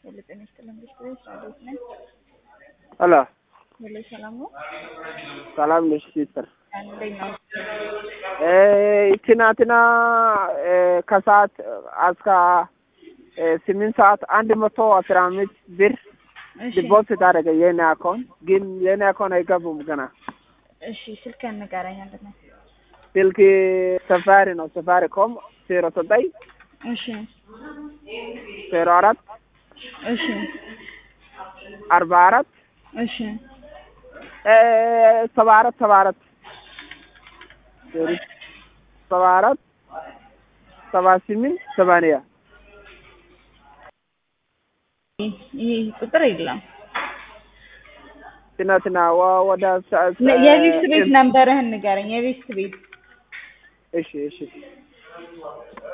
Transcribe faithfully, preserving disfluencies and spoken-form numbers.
የለጠኝ ስትልም ቢስጥሬስ አዲስ ነኝ። ሄሎ ሄሎ ሰላም ነው? ሰላም ነሽ ሲስተር? እንዴት ነው? እ ትናንትና ከሰዓት እስከ ስምንት ሰዓት አንድ መቶ አስራ አምስት ብር ዲፖዚት አደረገ የኔ አካውንት ግን የኔ አካውንት አይገቡም ገና። እሺ ስልክህን ንገረኝ አንተ ነው። ስልክ ሰፋሪ ነው ሰፋሪኮም ዜሮ ዘጠኝ እሺ ዜሮ አራት እሺ አርባ አራት እሺ እ ሰባ አራት ሰባ አራት ሰባ አራት ሰባ ስምንት ሰማንያ ይሄ ቁጥር የለም። ትናንትና ወደ የቤት ቤት ነምበርህን ንገረኝ። የቤት ቤት እሺ እሺ